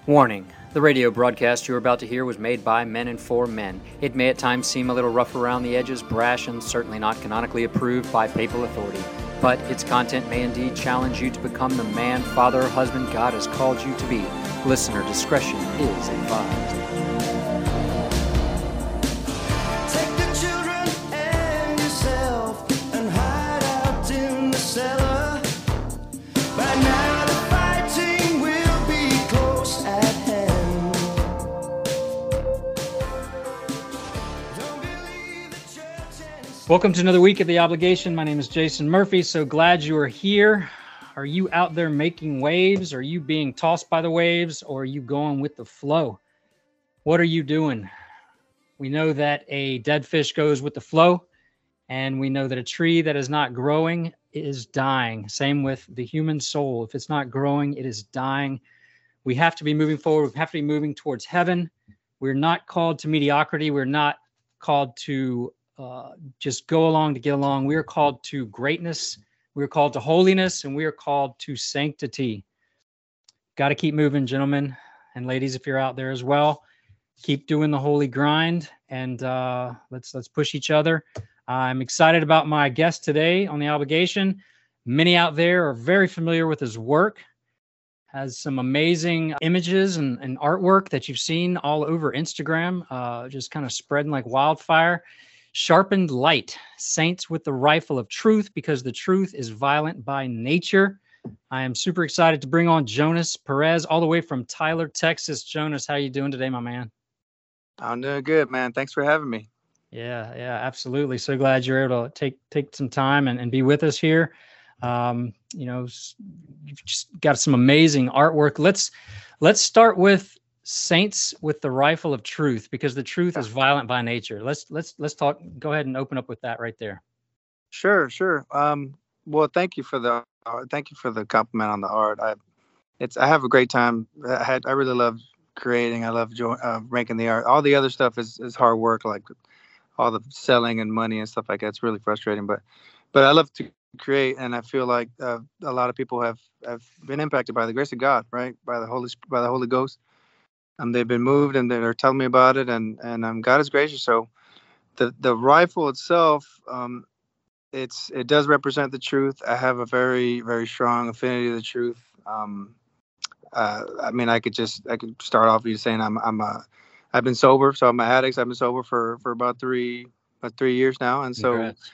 Warning. The radio broadcast you're about to hear was made by men and for men. It may at times seem a little rough around the edges, brash, and certainly not canonically approved by papal authority. But its content may indeed challenge you to become the man, father, or husband God has called you to be. Listener discretion is advised. Take the children and yourself and hide out in the cellar. By now the fighting will be close at hand. Don't believe the church and Welcome to another week of The Obligation. My name is Jason Murphy. So glad you are here. Are you out there making waves? Are you being tossed by the waves? Or are you going with the flow? What are you doing? We know that a dead fish goes with the flow, and we know that a tree that is not growing is dying. Same with the human soul. If it's not growing, it is dying. We have to be moving forward. We have to be moving towards heaven. We're not called to mediocrity. We're not called to just go along to get along. We are called to greatness. We are called to holiness, and we are called to sanctity. Got to keep moving, gentlemen and ladies, if you're out there as well. Keep doing the holy grind, and let's push each other. I'm excited about my guest today on The Obligation. Many out there are very familiar with his work. Has some amazing images and artwork that you've seen all over Instagram, just kind of spreading like wildfire. Sharpened Light, Saints with the Rifle of Truth, because the truth is violent by nature. I am super excited to bring on Jonas Perez, all the way from Tyler, Texas. Jonas, how you doing today, my man? I'm doing good, man. Thanks for having me. Yeah, absolutely. So glad you're able to take some time and be with us here. You've just got some amazing artwork. Let's start with Saints with the Rifle of Truth, because the truth is violent by nature. Let's talk. Go ahead and open up with that right there. Sure. Well, thank you for the compliment on the art. I have a great time. I really love creating. I love making the art. All the other stuff is hard work, like all the selling and money and stuff like that. It's really frustrating, but I love to create, and I feel like a lot of people have been impacted by the grace of God, right? By the Holy Ghost. They've been moved, and they're telling me about it, and God is gracious. So the rifle itself, it does represent the truth. I have a very, very strong affinity to the truth. I mean, I could start off with you saying I've been sober, so I'm an addict. I've been sober for about 3 years now, and Congrats.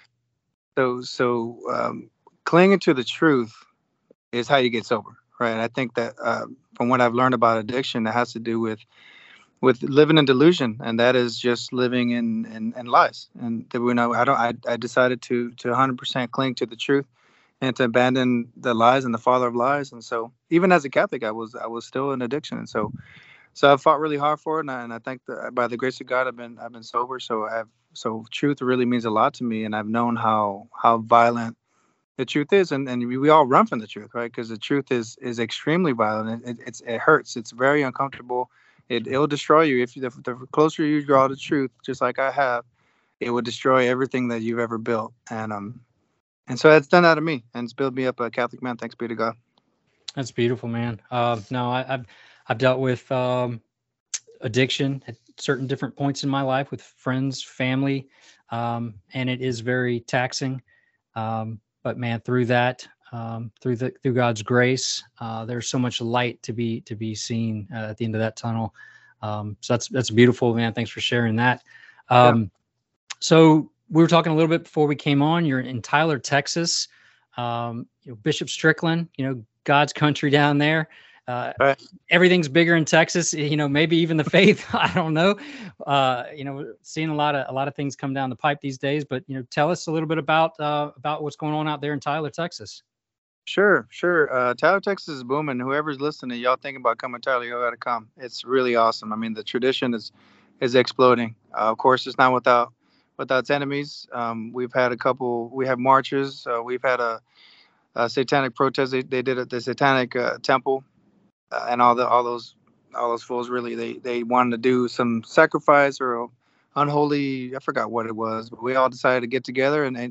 so clinging to the truth is how you get sober, right? And I think that from what I've learned about addiction, it has to do with living in delusion, and that is just living in lies. And I decided to 100% cling to the truth and to abandon the lies and the father of lies. And so even as a Catholic, I was still in addiction. And so I fought really hard for it. And I think that by the grace of God, I've been sober. So truth really means a lot to me. And I've known how violent the truth is. And we all run from the truth, right? Because the truth is extremely violent. It hurts. It's very uncomfortable. It'll destroy you. If the closer you draw to truth, just like I have, it will destroy everything that you've ever built. And so it's done that to me, and it's built me up a Catholic man. Thanks be to God. That's beautiful, man. I've dealt with addiction at certain different points in my life with friends, family, and it is very taxing. But man, through that, through God's grace, there's so much light to be seen at the end of that tunnel. So that's beautiful, man. Thanks for sharing that. So we were talking a little bit before we came on. You're in Tyler, Texas. Bishop Strickland, God's country down there. Right. Everything's bigger in Texas. Maybe even the faith. I don't know. Seeing a lot of things come down the pipe these days. But tell us a little bit about what's going on out there in Tyler, Texas. Sure. Tyler, Texas is booming. Whoever's listening, y'all thinking about coming to Tyler, y'all got to come. It's really awesome. I mean, the tradition is exploding. Of course, it's not without its enemies. We have marches. We've had a satanic protest. They did at the satanic temple, and all those fools really they wanted to do some sacrifice or unholy. I forgot what it was, but we all decided to get together and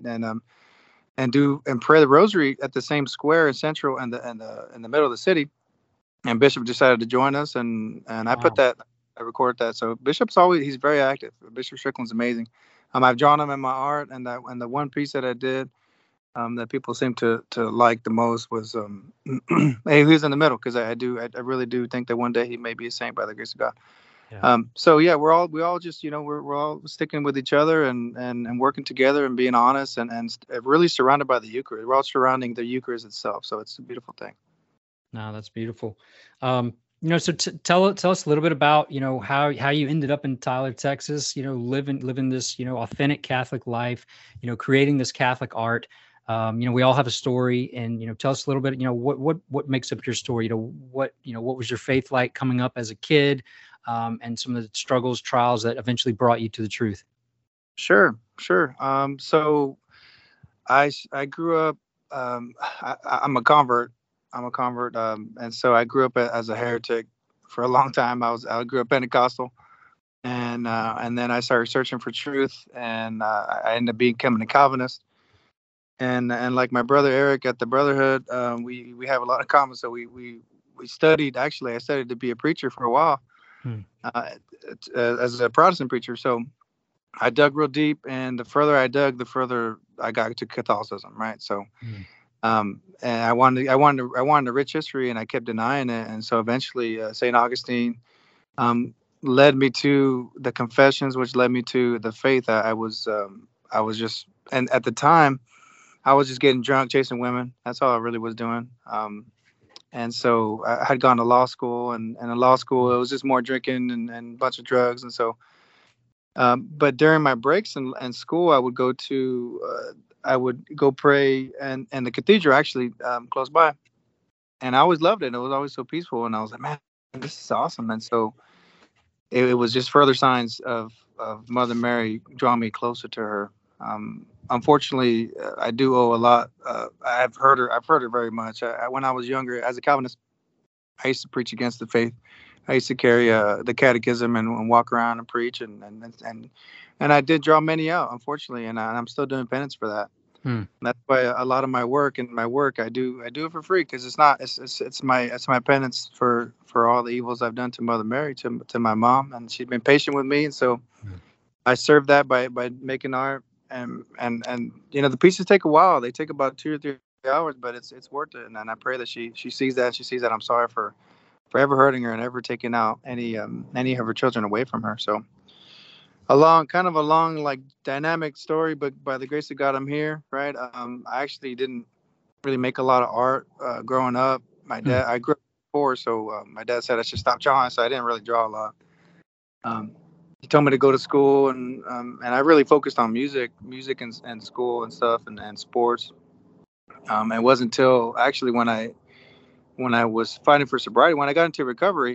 pray the rosary at the same square in Central and the middle of the city. and Bishop decided to join us, and Wow. I recorded that. So he's very active. Bishop Strickland's amazing. I've drawn him in my art, and the one piece that I did that people seem to like the most was hey, who's in the middle, because I really do think that one day he may be a saint by the grace of God. Yeah. So yeah, we all just, we're all sticking with each other and working together and being honest and really surrounded by the Eucharist. We're all surrounding the Eucharist itself, so it's a beautiful thing. No, that's beautiful. So tell us a little bit about, how you ended up in Tyler, Texas, living this, authentic Catholic life, creating this Catholic art. We all have a story, and, tell us a little bit, what makes up your story? What was your faith like coming up as a kid, and some of the struggles, trials that eventually brought you to the truth? Sure. So I grew up, I'm a convert. And so I grew up as a heretic for a long time. I grew up Pentecostal, and then I started searching for truth, and I ended up becoming a Calvinist. And like my brother Eric at the Brotherhood, we have a lot of common. So we studied. Actually, I studied to be a preacher for a while, as a Protestant preacher. So I dug real deep, and the further I dug, the further I got to Catholicism. Right. So. And I wanted a rich history, and I kept denying it. And so eventually, St. Augustine led me to the Confessions, which led me to the faith. I was just, and at the time, I was just getting drunk, chasing women. That's all I really was doing. And so I had gone to law school, and in law school, it was just more drinking and a bunch of drugs. And so, but during my breaks in school, I would go pray and the cathedral actually close by, and I always loved it. It was always so peaceful, and I was like, man, this is awesome. And so it was just further signs of Mother Mary drawing me closer to her. Unfortunately, I do owe a lot. I've heard her very much. When I was younger, as a Calvinist, I used to preach against the faith. I used to carry the catechism and walk around and preach, and I did draw many out, unfortunately, and I'm still doing penance for that. That's why a lot of my work I do it for free, because it's my penance for all the evils I've done to Mother Mary, to my mom, and she's been patient with me, and so I serve that by making art, and the pieces take a while. They take about 2 or 3 hours, but it's worth it, and I pray that she sees that. She sees that I'm sorry for ever hurting her and ever taking out any of her children away from her. So a long like dynamic story, but by the grace of God, I'm here, right? I actually didn't really make a lot of art growing up. My dad, I grew up poor, so my dad said I should stop drawing, so I didn't really draw a lot. He told me to go to school, and I really focused on music and school and stuff, and sports. It wasn't until actually when I was fighting for sobriety, when I got into recovery,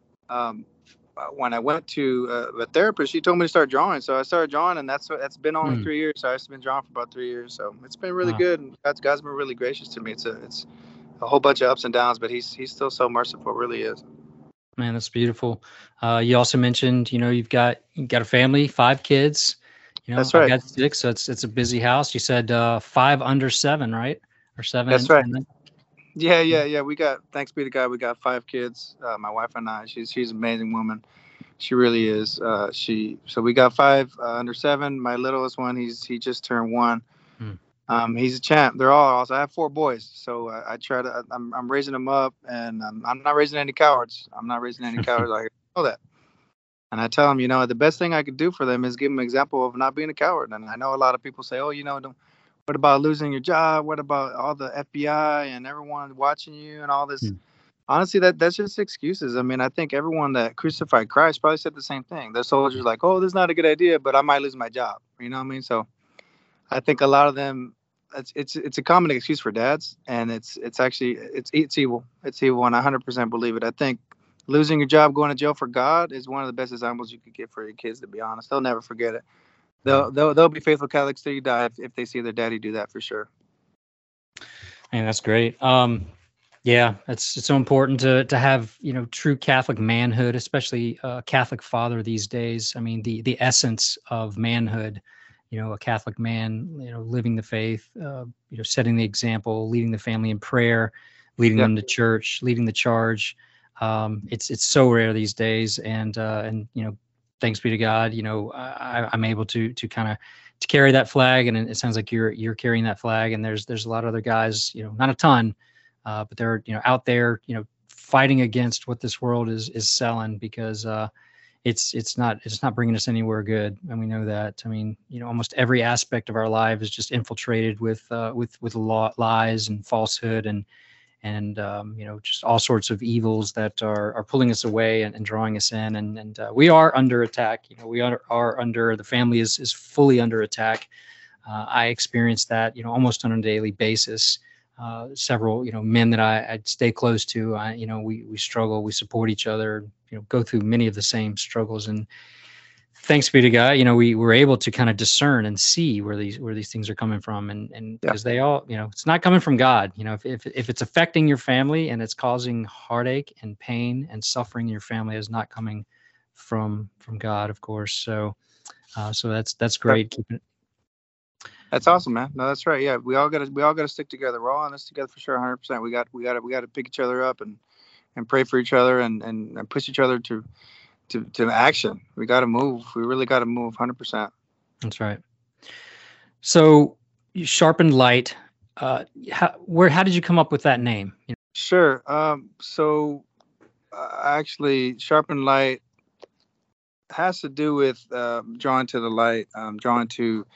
when I went to a therapist, she told me to start drawing. So I started drawing, and that's been only 3 years. So I've been drawing for about 3 years. So it's been really good, and God's been really gracious to me. It's a whole bunch of ups and downs, but he's still so merciful. It really is. Man, that's beautiful. You also mentioned, you've got a family, 5 kids. That's right. I've got 6, so it's a busy house. You said 5 under 7, right? Or 7. That's right. Yeah. We got, thanks be to God, we got 5 kids. My wife and I. She's an amazing woman. She really is. So we got 5 under 7. My littlest one, he just turned 1. He's a champ. They're all awesome. I have 4 boys, so I try to. I'm raising them up, and I'm not raising any cowards. I know that, and I tell them, the best thing I could do for them is give them an example of not being a coward. And I know a lot of people say, what about losing your job? What about all the FBI and everyone watching you and all this? Honestly, that's just excuses. I mean, I think everyone that crucified Christ probably said the same thing. The soldiers like, oh, this is not a good idea, but I might lose my job. You know what I mean? So I think a lot of them, it's a common excuse for dads, and it's evil. It's evil, and I 100% believe it. I think losing your job, going to jail for God is one of the best examples you could get for your kids, to be honest. They'll never forget it. They'll be faithful Catholics till you die if they see their daddy do that, for sure. Man, that's great. Yeah, it's so important to have, true Catholic manhood, especially a Catholic father these days. I mean, the essence of manhood, a Catholic man, living the faith, setting the example, leading the family in prayer, leading them to church, leading the charge. It's so rare these days, and thanks be to God, I'm able to kind of to carry that flag, and it sounds like you're carrying that flag, and there's a lot of other guys, not a ton, but they're out there, fighting against what this world is selling, because it's not bringing us anywhere good, and we know that. I mean, almost every aspect of our life is just infiltrated with lies and falsehood, and just all sorts of evils that are pulling us away and drawing us in, and we are under attack. We are under, the family is fully under attack. I experience that almost on a daily basis. Several men that I stay close to, we struggle, we support each other, go through many of the same struggles, and thanks be to God, we were able to kind of discern and see where these things are coming from, and because they all, it's not coming from God. If it's affecting your family and it's causing heartache and pain and suffering in your family, is not coming from God, of course. So that's great. Keeping it. That's awesome, man. No, that's right. Yeah, we all gotta stick together. We're all in this together for sure, 100%. We got to pick each other up and pray for each other and push each other to action. We got to move. We really got to move 100%. That's right. So you Sharpened Light. How did you come up with that name? Sure. So actually, Sharpened Light has to do with drawn to the light, drawn to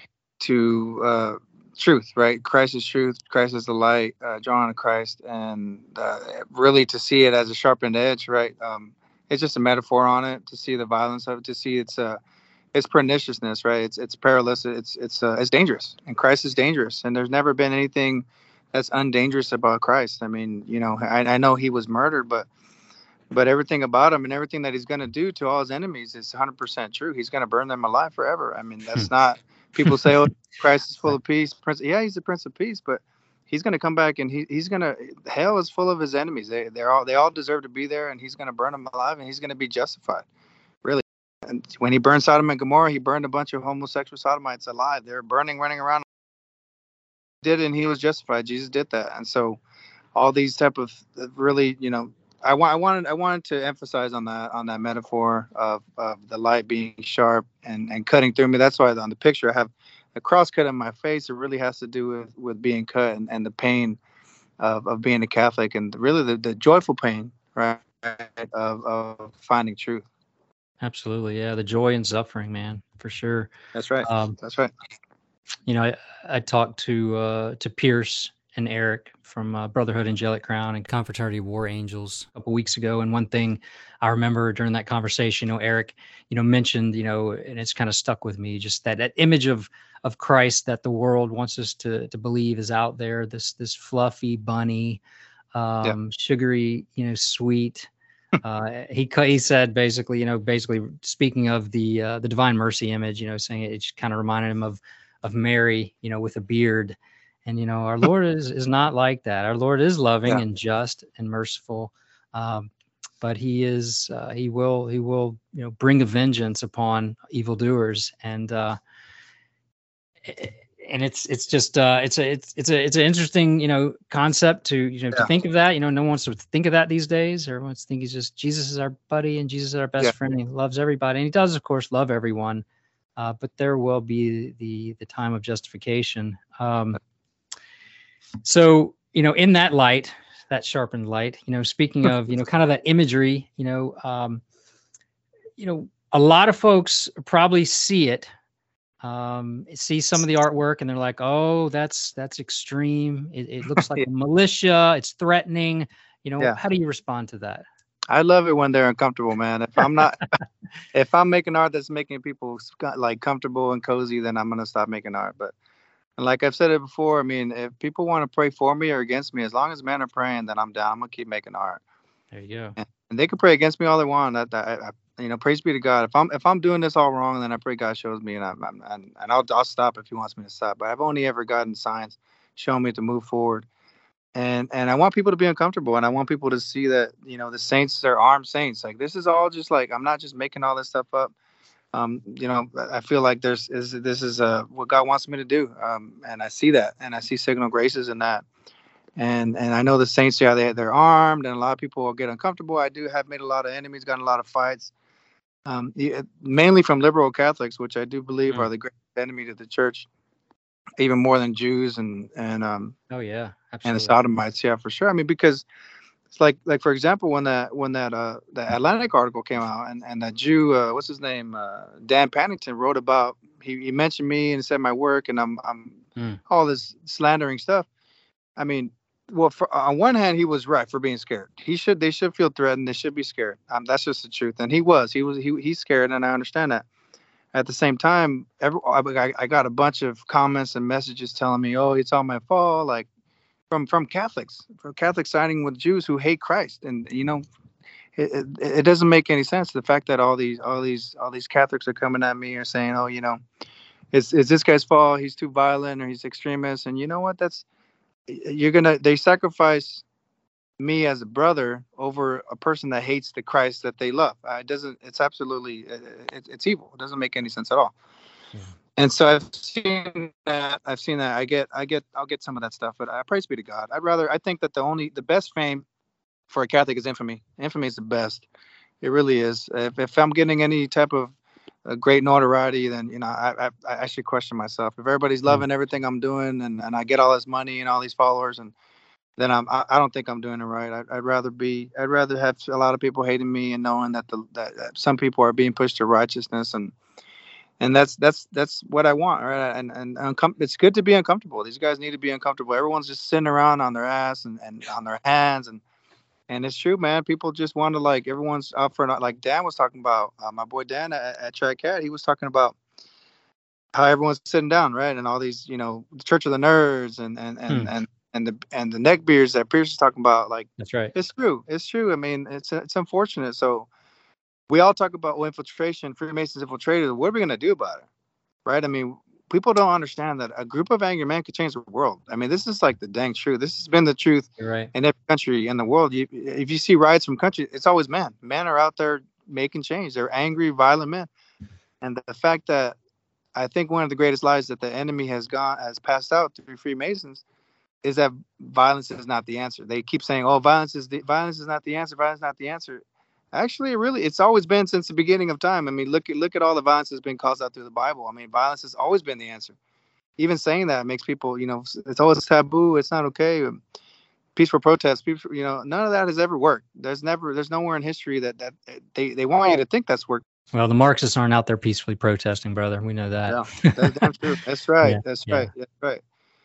truth, right? Christ is truth. Christ is the light, drawn to Christ, and really to see it as a sharpened edge, right? It's just a metaphor on it, to see the violence of it, to see its perniciousness, right? It's perilous. It's dangerous, and Christ is dangerous, and there's never been anything that's undangerous about Christ. I mean, I know he was murdered, but everything about him and everything that he's going to do to all his enemies is 100% true. He's going to burn them alive forever. I mean, that's not. People say, "Oh, Christ is full of peace." Yeah, he's the Prince of Peace, but he's going to come back, and he's going to. Hell is full of his enemies. They all deserve to be there, and he's going to burn them alive, and he's going to be justified. Really. And when he burned Sodom and Gomorrah, he burned a bunch of homosexual sodomites alive. They're running around. He did, and he was justified. Jesus did that, and so all these type of really, I wanted to emphasize on that metaphor of the light being sharp and cutting through me. That's why on the picture I have a cross cut on my face. It really has to do with being cut and the pain of being a Catholic, and really the joyful pain, right, of finding truth. Absolutely, yeah, the joy and suffering, man, for sure. That's right. That's right. I talked to Pierce and Eric from Brotherhood Angelic Crown and Confraternity War Angels a couple weeks ago. And one thing I remember during that conversation, Eric, mentioned, and it's kind of stuck with me, just that image of Christ that the world wants us to believe is out there, this fluffy bunny, sugary, sweet. He said basically speaking of the Divine Mercy image, saying it just kind of reminded him of Mary, with a beard. And, our Lord is not like that. Our Lord is loving and just and merciful. But he will bring a vengeance upon evildoers. And it's just it's an interesting, concept to, to think of that. No one wants to think of that these days. Everyone wants to think Jesus is our buddy and Jesus is our best friend. And he loves everybody. And he does, of course, love everyone. But there will be the time of justification. So, in that light, that sharpened light, speaking of, kind of that imagery, a lot of folks probably see it, see some of the artwork, and they're like, oh, that's extreme. It looks like a militia. It's threatening. How do you respond to that? I love it when they're uncomfortable, man. If I'm making art that's making people like comfortable and cozy, then I'm going to stop making art. But like I've said it before, I mean, if people want to pray for me or against me, as long as men are praying, then I'm down. I'm going to keep making art. There you go. And they can pray against me all they want. Praise be to God. If I'm doing this all wrong, then I pray God shows me, and I'll stop if he wants me to stop. But I've only ever gotten signs showing me to move forward. And I want people to be uncomfortable, and I want people to see that, the saints are armed saints. Like, this is all just like, I'm not just making all this stuff up. I feel like this is what God wants me to do. And I see that, and I see signal graces in that. And I know the saints, yeah, they're armed, and a lot of people will get uncomfortable. I do have made a lot of enemies, gotten a lot of fights, mainly from liberal Catholics, which I do believe are the greatest enemy to the church, even more than Jews and Oh yeah, and the absolutely. Sodomites. Yeah, for sure. I mean, because it's like for example, when that the Atlantic article came out, and that Jew, what's his name, Dan Pennington, wrote about, he mentioned me and said my work, and I'm all this slandering stuff. I mean, well, on one hand, he was right for being scared. They should feel threatened. They should be scared. That's just the truth. And he's scared, and I understand that. At the same time, I got a bunch of comments and messages telling me, "Oh, it's all my fault," like from Catholics, siding with Jews who hate Christ, and it doesn't make any sense. The fact that all these Catholics are coming at me or saying, "Oh, it's this guy's fault. He's too violent or he's extremist," and you know what? They sacrifice me as a brother over a person that hates the Christ that they love. It's absolutely, it's evil. It doesn't make any sense at all. Yeah. And so I've seen that. I'll get some of that stuff, but praise be to God. I think that the best fame for a Catholic is infamy. Infamy is the best. It really is. If I'm getting any type of great notoriety, then I should question myself. If everybody's loving everything I'm doing, and I get all this money and all these followers, and then I don't think I'm doing it right. I'd rather have a lot of people hating me and knowing that that some people are being pushed to righteousness, and that's what I want, right? And it's good to be uncomfortable. These guys need to be uncomfortable. Everyone's just sitting around on their ass and on their hands, and it's true, man. People just want to, like, everyone's up for it. Like Dan was talking about, my boy Dan at Trad Cat, he was talking about how everyone's sitting down, right? And all these, the Church of the Nerds and the neckbeards that Pierce is talking about, like, that's right. It's true. I mean, it's unfortunate. So we all talk about infiltration, Freemasons infiltrated. What are we going to do about it, right? I mean, people don't understand that a group of angry men could change the world. I mean, this is like the dang truth. This has been the truth in every country in the world. If you see riots from countries, it's always men. Men are out there making change. They're angry, violent men. And the fact that I think one of the greatest lies that the enemy has passed out through Freemasons is that violence is not the answer. They keep saying, "Oh, violence is not the answer. Violence is not the answer." Actually, it's always been since the beginning of time. I mean, look at all the violence that's been caused out through the Bible. I mean, violence has always been the answer. Even saying that makes people, it's always taboo. It's not okay. Peaceful protests, people, none of that has ever worked. There's nowhere in history that they want you to think that's worked. Well, the Marxists aren't out there peacefully protesting, brother. We know that. Yeah, that's damn true. That's right. Yeah, that's right. That's right.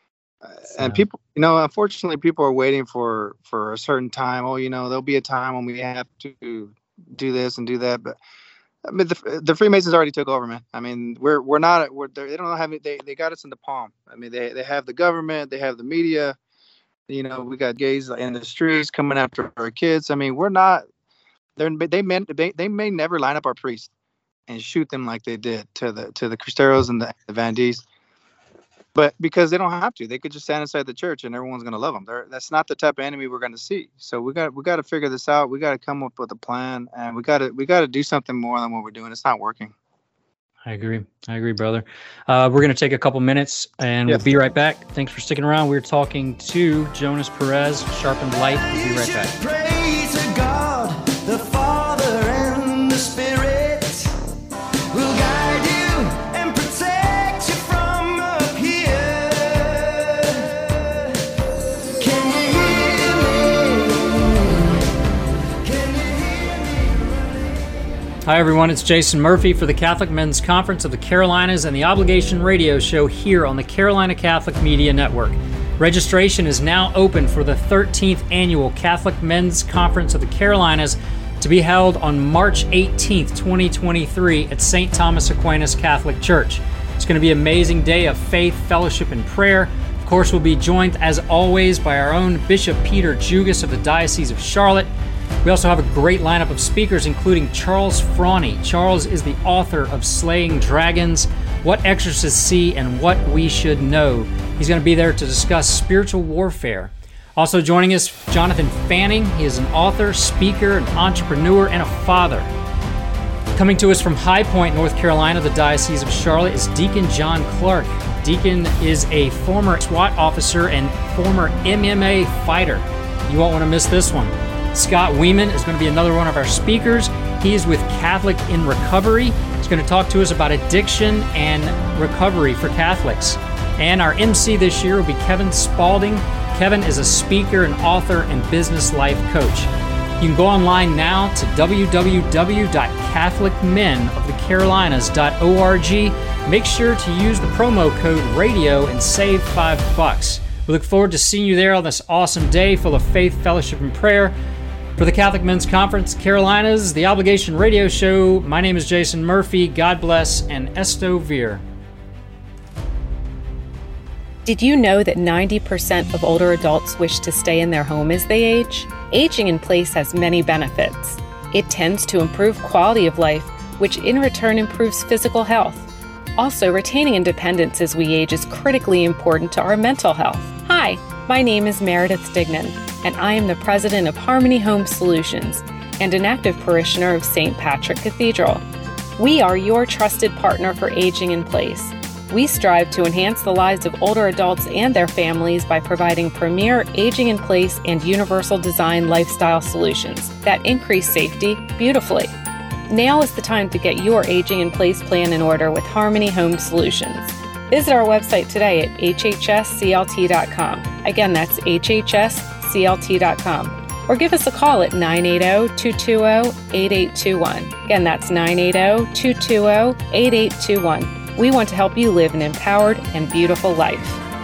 And people, unfortunately, people are waiting for a certain time. Oh, there'll be a time when we have to do this and do that. But I mean, the Freemasons already took over, man. I mean, we're not. They don't have it. They got us in the palm. I mean, they have the government. They have the media. We got gays in the streets coming after our kids. I mean, we're not. They may never line up our priests and shoot them like they did to the Cristeros and the Vandees. But because they don't have to, they could just stand inside the church and everyone's going to love them. That's not the type of enemy we're going to see. So we got to figure this out. We got to come up with a plan, and we got to do something more than what we're doing. It's not working. I agree, brother. We're going to take a couple minutes and we'll be right back. Thanks for sticking around. We're talking to Jonas Perez, Sharpened Light. We'll be right back. Pray to God, the Father and the Spirit will guide you and protect you from up here. Can you hear me? Can you hear me? Hi, everyone. It's Jason Murphy for the Catholic Men's Conference of the Carolinas and the Obligation Radio Show here on the Carolina Catholic Media Network. Registration is now open for the 13th Annual Catholic Men's Conference of the Carolinas to be held on March 18th, 2023 at St. Thomas Aquinas Catholic Church. It's going to be an amazing day of faith, fellowship, and prayer. Of course, we'll be joined, as always, by our own Bishop Peter Jugas of the Diocese of Charlotte. We also have a great lineup of speakers, including Charles Frawny. Charles is the author of Slaying Dragons, What Exorcists See and What We Should Know. He's going to be there to discuss spiritual warfare. Also joining us, Jonathan Fanning. He is an author, speaker, an entrepreneur, and a father. Coming to us from High Point, North Carolina, the Diocese of Charlotte, is Deacon John Clark. Deacon is a former SWAT officer and former MMA fighter. You won't want to miss this one. Scott Weeman is going to be another one of our speakers. He is with Catholic in Recovery. He's going to talk to us about addiction and recovery for Catholics. And our MC this year will be Kevin Spalding. Kevin is a speaker and author and business life coach. You can go online now to www.catholicmenofthecarolinas.org. Make sure to use the promo code RADIO and save $5. We look forward to seeing you there on this awesome day full of faith, fellowship, and prayer. For the Catholic Men's Conference Carolinas, the Obligation Radio Show, my name is Jason Murphy. God bless and Esto Vir. Did you know that 90% of older adults wish to stay in their home as they age? Aging in place has many benefits. It tends to improve quality of life, which in return improves physical health. Also, retaining independence as we age is critically important to our mental health. Hi, my name is Meredith Stignan, and I am the president of Harmony Home Solutions and an active parishioner of St. Patrick Cathedral. We are your trusted partner for aging in place. We strive to enhance the lives of older adults and their families by providing premier aging in place and universal design lifestyle solutions that increase safety beautifully. Now is the time to get your aging in place plan in order with Harmony Home Solutions. Visit our website today at hhsclt.com. Again, that's hhsclt.com. Or give us a call at 980-220-8821. Again, that's 980-220-8821. We want to help you live an empowered and beautiful life.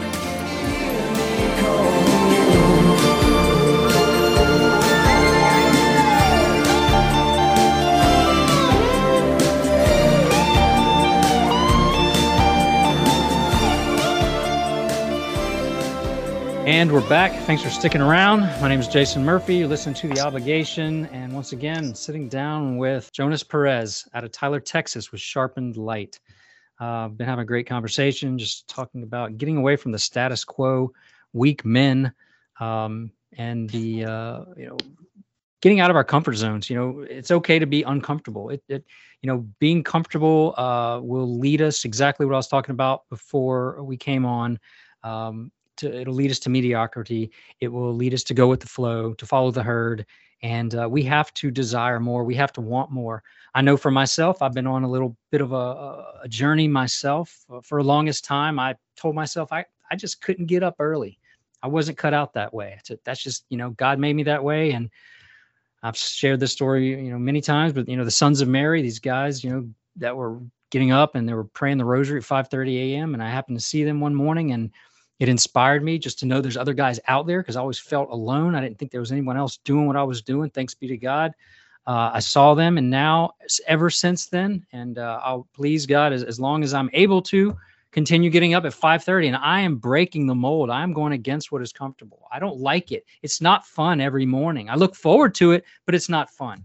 And we're back. Thanks for sticking around. My name is Jason Murphy. You're listening to The Obligation. And once again, sitting down with Jonas Perez out of Tyler, Texas with Sharpened Light. Been having a great conversation, just talking about getting away from the status quo, weak men, and the getting out of our comfort zones. It's okay to be uncomfortable. Being comfortable will lead us exactly what I was talking about before we came on. It'll lead us to mediocrity. It will lead us to go with the flow, to follow the herd, and we have to desire more. We have to want more. I know for myself, I've been on a little bit of a journey myself. For the longest time, I told myself I just couldn't get up early. I wasn't cut out that way. That's just, God made me that way. And I've shared this story, many times, but, the Sons of Mary, these guys, that were getting up and they were praying the rosary at 5:30 a.m. And I happened to see them one morning, and it inspired me just to know there's other guys out there, because I always felt alone. I didn't think there was anyone else doing what I was doing. Thanks be to God. I saw them, and now ever since then, and I'll please God as long as I'm able to continue getting up at 5:30, and I am breaking the mold. I am going against what is comfortable. I don't like it. It's not fun every morning. I look forward to it, but it's not fun.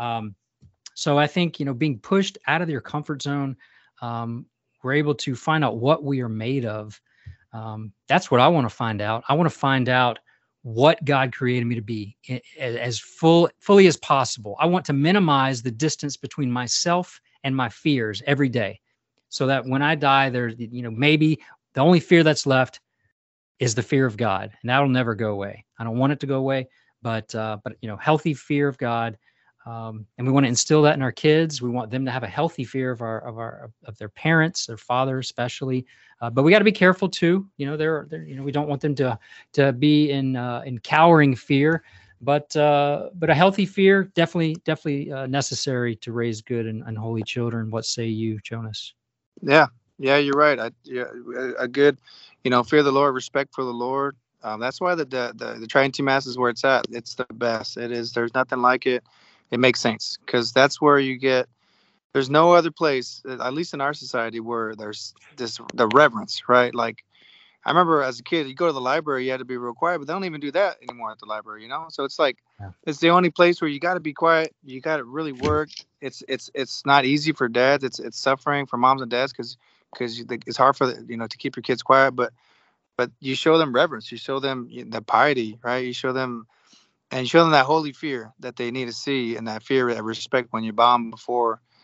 So I think, being pushed out of your comfort zone, we're able to find out what we are made of. That's what I want to find out. I want to find out what God created me to be as fully as possible. I want to minimize the distance between myself and my fears every day, so that when I die, there's, maybe the only fear that's left is the fear of God, and that'll never go away. I don't want it to go away, but healthy fear of God. And we want to instill that in our kids. We want them to have a healthy fear of their parents, their father especially. But we got to be careful too. We don't want them to be in cowering fear. But a healthy fear definitely necessary to raise good and holy children. What say you, Jonas? Yeah, you're right. A good, fear of the Lord, respect for the Lord. That's why the Trinity Mass is where it's at. It's the best. It is. There's nothing like it. It makes sense, because that's where you get. There's no other place, at least in our society, where there's the reverence, right? Like, I remember as a kid, you go to the library, you had to be real quiet, but they don't even do that anymore at the library, So it's like, It's the only place where you got to be quiet. You got to really work. It's not easy for dads. It's suffering for moms and dads because it's hard for to keep your kids quiet. But you show them reverence. You show them the piety, right? You show them that holy fear that they need to see, and that fear, that respect when you bow before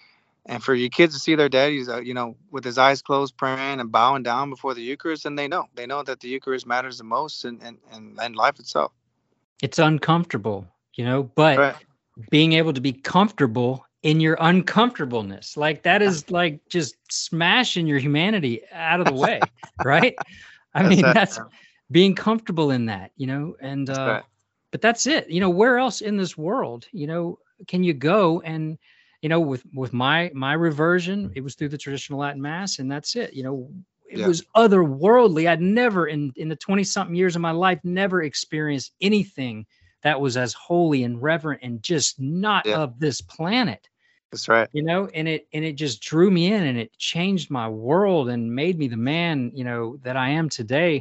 And for your kids to see their daddies, with his eyes closed, praying and bowing down before the Eucharist, and they know that the Eucharist matters the most in life itself. It's uncomfortable, but Right. being able to be comfortable in your uncomfortableness, like that is like just smashing your humanity out of the way, right? I mean, that's being comfortable in that, and, right. but that's it, where else in this world, can you go? And, with my reversion, it was through the traditional Latin Mass, and that's it. It was otherworldly. I'd never in the 20 something years of my life, never experienced anything that was as holy and reverent and just not of this planet. That's right. And it just drew me in, and it changed my world and made me the man, that I am today.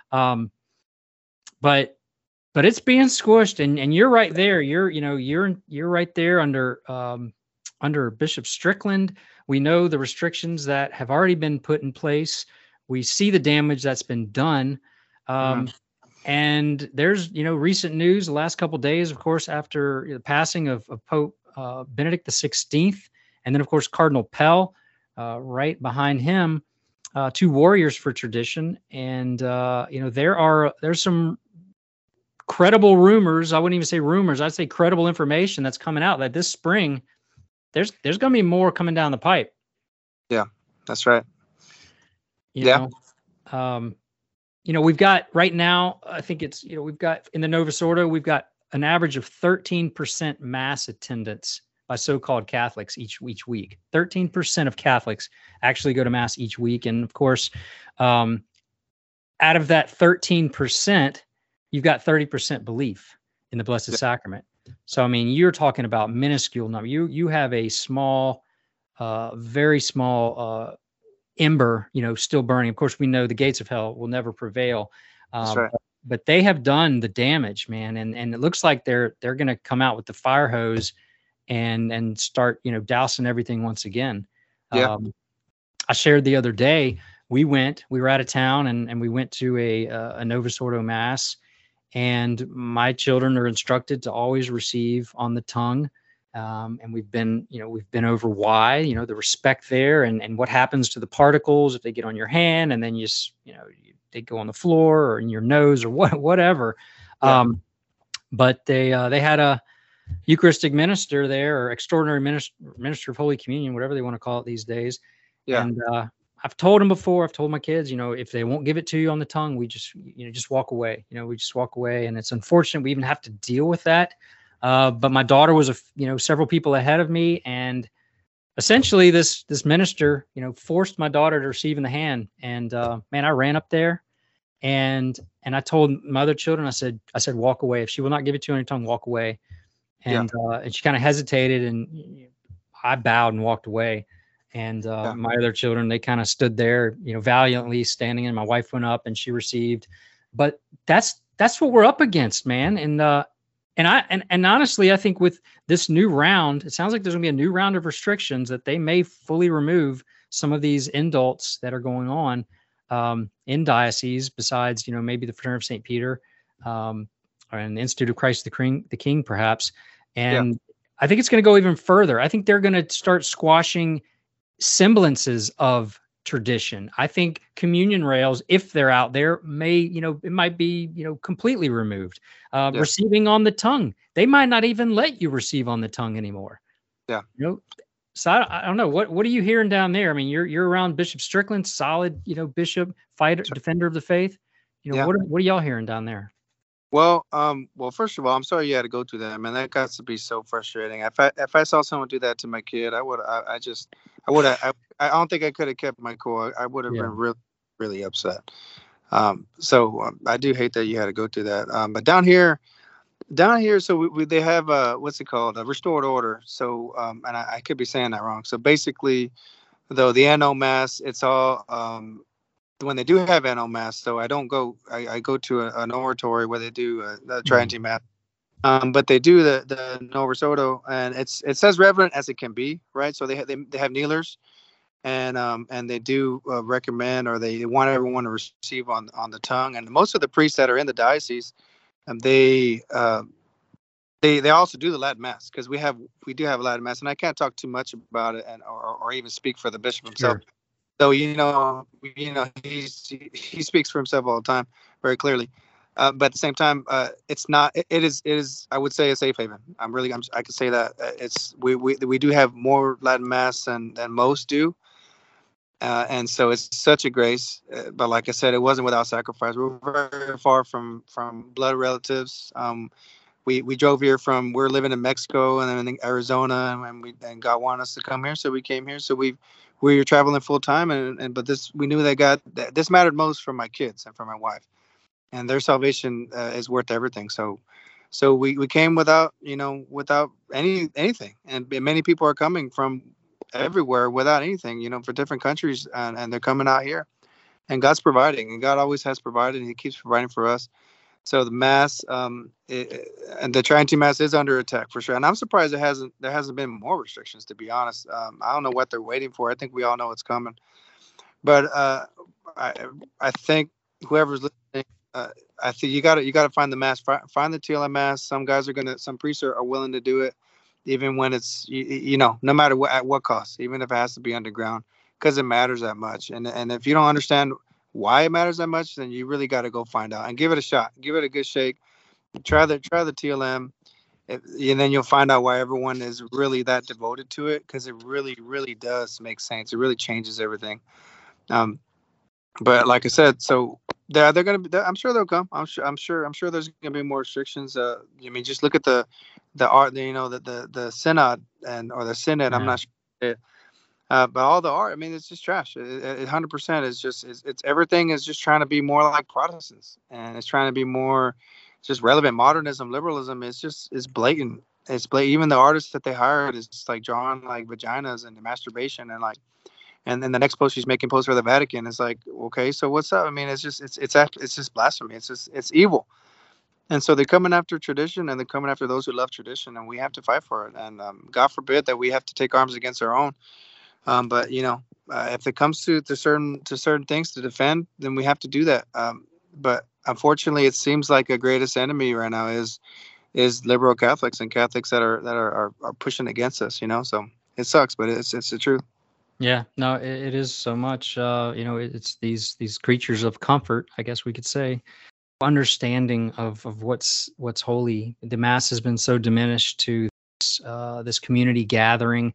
But it's being squished, and you're right there. You're right there under Bishop Strickland. We know the restrictions that have already been put in place. We see the damage that's been done. And there's, recent news the last couple of days, of course, after the passing of Pope Benedict XVI, and then, of course, Cardinal Pell, right behind him, two warriors for tradition. And, there's some credible rumors. I wouldn't even say rumors. I'd say credible information that's coming out that this spring, there's going to be more coming down the pipe. Yeah, that's right. We've got right now, I think it's, we've got in the Novus Ordo, we've got an average of 13% mass attendance by so-called Catholics each week. 13% of Catholics actually go to mass each week. And of course, out of that 13%, you've got 30% belief in the Blessed Sacrament. So, I mean, you're talking about minuscule number. You have a small, very small ember, still burning. Of course, we know the gates of hell will never prevail. That's right. But they have done the damage, man. And it looks like they're going to come out with the fire hose and start, dousing everything once again. Yeah. I shared the other day, we were out of town and we went to a Novus Ordo Mass. And my children are instructed to always receive on the tongue. And we've been over why, the respect there and what happens to the particles if they get on your hand and then they go on the floor or in your nose or whatever. Yeah. But they had a Eucharistic minister there, or extraordinary minister of Holy Communion, whatever they want to call it these days. Yeah. And I've told them before, I've told my kids, if they won't give it to you on the tongue, we just walk away. We just walk away. And it's unfortunate we even have to deal with that. But my daughter was several people ahead of me, and essentially this minister, forced my daughter to receive in the hand. And man, I ran up there, and I told my other children, I said, walk away. If she will not give it to you on your tongue, walk away. And and she kind of hesitated, and I bowed and walked away. And my other children, they kind of stood there, valiantly standing. And my wife went up and she received. But that's what we're up against, man. And honestly, I think with this new round, it sounds like there's going to be a new round of restrictions that they may fully remove some of these indults that are going on in dioceses. Besides, maybe the Fraternity of St. Peter or the Institute of Christ the King, perhaps. And I think it's going to go even further. I think they're going to start squashing semblances of tradition. I think communion rails, if they're out there, may, it might be, completely removed. Receiving on the tongue, they might not even let you receive on the tongue anymore. Yeah. So I don't know. What are you hearing down there? I mean, you're around Bishop Strickland, solid, bishop, fighter, defender of the faith. What are y'all hearing down there? Well, first of all, I'm sorry you had to go through that. Man, that got to be so frustrating. If I saw someone do that to my kid, I don't think I could have kept my cool. I would have been really, really upset. So I do hate that you had to go through that. But down here, so they have what's it called? A restored order. So and I could be saying that wrong. So basically, though the Anno Mass, it's all when they do have Anno Mass. So I don't go. I go to an oratory where they do the Tridentine Mass. But they do the Novus Ordo, and it's as reverent as it can be, right? So they have kneelers, and they do recommend, or they want everyone to receive on the tongue. And most of the priests that are in the diocese, they They also do the Latin Mass, because we do have a Latin Mass, and I can't talk too much about it, and or even speak for the bishop himself. Sure. So he speaks for himself all the time, very clearly. But at the same time, it's not. It is. I would say a safe haven. I could say that we do have more Latin Mass than most do, and so it's such a grace. But like I said, it wasn't without sacrifice. We're very far from blood relatives. We drove here we're living in Mexico and then in Arizona, and God wanted us to come here, so we came here. So we were traveling full time, but we knew that this mattered most for my kids and for my wife, and their salvation is worth everything. So we came without anything, and many people are coming from everywhere without anything, for different countries, and they're coming out here, and God's providing, and God always has provided, and He keeps providing for us. So the Mass, and the Tridentine Mass is under attack for sure. And I'm surprised there hasn't been more restrictions, to be honest. I don't know what they're waiting for. I think we all know it's coming. But I think whoever's listening, I think you got to find the Mass, find the TLM Mass. Some priests are willing to do it, even when it's no matter at what cost, even if it has to be underground, because it matters that much. And if you don't understand why it matters that much, then you really got to go find out and give it a shot. Give it a good shake. Try the TLM, and then you'll find out why everyone is really that devoted to it, because it really, really does make sense. It really changes everything. But like I said, so they're going to be. I'm sure they'll come. I'm sure there's going to be more restrictions. Just look at the synod or the synod. Yeah. I'm not sure. But all the art, it's just trash. 100% is just, it's everything is just trying to be more like Protestants, and it's trying to be more just relevant. Modernism, liberalism is blatant. It's blatant. Even the artists that they hired is just like drawing like vaginas and masturbation, and then the next post she's making posts for the Vatican. It's like, okay, so what's up? It's just blasphemy. It's evil. And so they're coming after tradition, and they're coming after those who love tradition, and we have to fight for it. And God forbid that we have to take arms against our own. But if it comes to certain things to defend, then we have to do that. But unfortunately, it seems like a greatest enemy right now is liberal Catholics and Catholics that are pushing against us. So it sucks, but it's the truth. Yeah, no, it is so much. It's these creatures of comfort, I guess we could say. Understanding of what's holy. The Mass has been so diminished to this community gathering.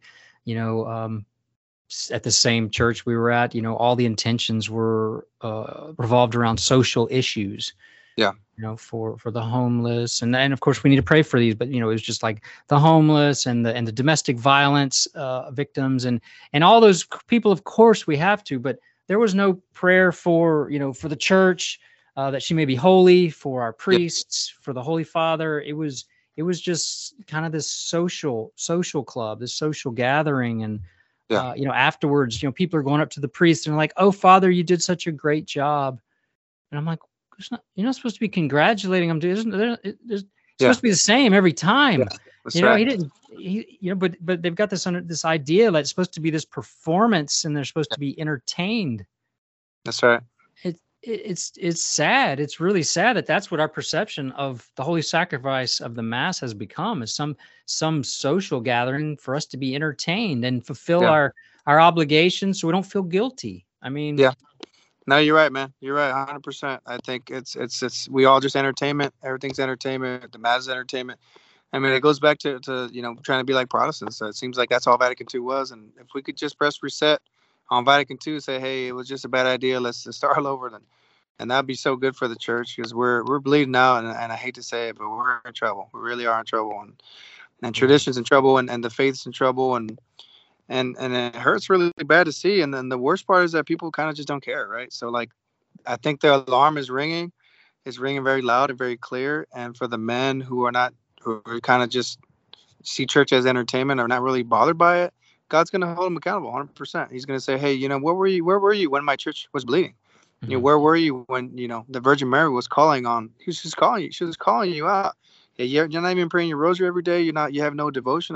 At the same church we were at, all the intentions were revolved around social issues. Yeah. For the homeless, and of course we need to pray for these, but it was just like the homeless and the domestic violence victims and all those people. Of course we have to, but there was no prayer for for the church that she may be holy, for our priests, for the Holy Father. It was just kind of this social club, this social gathering, and afterwards, people are going up to the priest and like, "Oh, Father, you did such a great job," and I'm like, "You're not supposed to be congratulating him, dude. It's supposed to be the same every time." Yeah, right. He didn't. But they've got this idea that it's supposed to be this performance, and they're supposed to be entertained. That's right. It's sad. It's really sad that that's what our perception of the holy sacrifice of the Mass has become, is some social gathering for us to be entertained and fulfill our obligations, so we don't feel guilty. Yeah. No, you're right, man. You're right, 100%. I think it's we all just entertainment. Everything's entertainment. The Mass is entertainment. It goes back to trying to be like Protestants. So it seems like that's all Vatican II was, and if we could just press reset on Vatican II, say, hey, it was just a bad idea, let's start all over, and that'd be so good for the church, because we're bleeding out, and I hate to say it, but we're in trouble. We really are in trouble, and tradition's in trouble, and the faith's in trouble, and it hurts really bad to see. And then the worst part is that people kind of just don't care, right? So like, I think the alarm is ringing very loud and very clear, and for the men who kind of just see church as entertainment, or not really bothered by it, God's going to hold them accountable 100%. He's going to say, hey, where were you when my church was bleeding? Mm-hmm. Where were you when, the Virgin Mary was calling on, she was calling you out. You're not even praying your rosary every day. You have no devotion.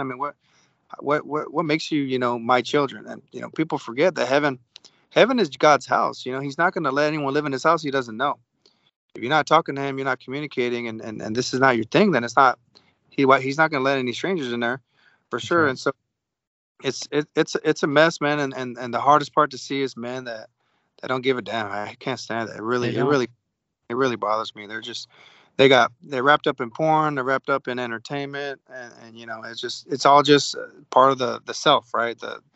What makes you, my children? And, people forget that heaven is God's house. He's not going to let anyone live in his house he doesn't know. If you're not talking to him, you're not communicating, and this is not your thing, then it's not he's not going to let any strangers in there, for sure. right. And so it's a mess, man. And the hardest part to see is men that don't give a damn. I can't stand that. They don't. It really bothers me. They're wrapped up in porn. They're wrapped up in entertainment, and it's all just part of the self, right?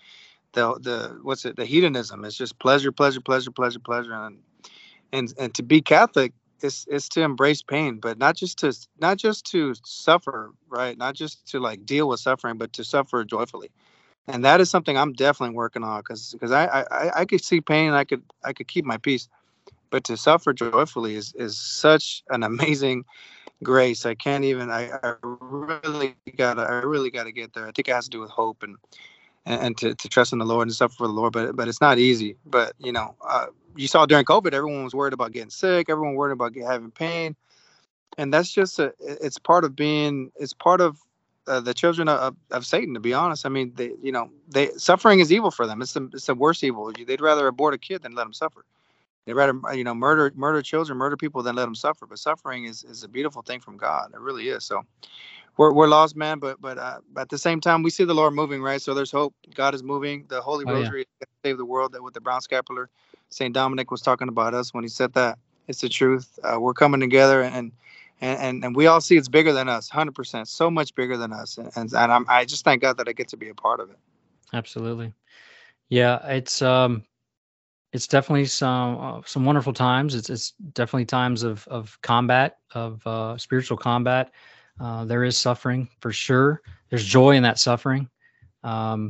The what's it? The hedonism. It's just pleasure, pleasure, pleasure, pleasure, pleasure, and to be Catholic is to embrace pain, but not just to suffer, right? Not just to like deal with suffering, but to suffer joyfully. And that is something I'm definitely working on, because I could see pain and I could keep my peace, but to suffer joyfully is such an amazing grace. I can't even. I really gotta get there. I think it has to do with hope and to trust in the Lord and suffer for the Lord. But it's not easy. But you saw during COVID, everyone was worried about getting sick. Everyone worried about having pain, and that's just it's part of being. It's part of the children of Satan, to be honest. I mean, they suffering is evil for them. It's the worst evil. They'd rather abort a kid than let them suffer. They'd rather murder children, murder people than let them suffer. But suffering is a beautiful thing from God. It really is. So we're lost, man. But at the same time, we see the Lord moving, right? So there's hope. God is moving. The Holy Rosary is going to save the world. That with the brown scapular, Saint Dominic was talking about us when he said that. It's the truth. We're coming together and we all see it's bigger than us, 100%, so much bigger than us. And I just thank God that I get to be a part of it. Absolutely. Yeah, it's definitely some wonderful times. It's definitely times of combat, of spiritual combat. There is suffering for sure. There's joy in that suffering. The